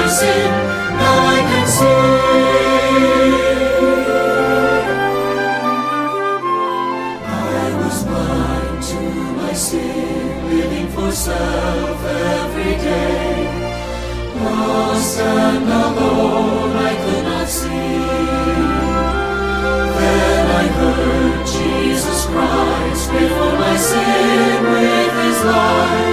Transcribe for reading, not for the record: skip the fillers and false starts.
sin, now I can see. I was blind to my sin, living for self every day. Lost and alone, I could not see. Then I heard Jesus Christ pay for my sin with his life.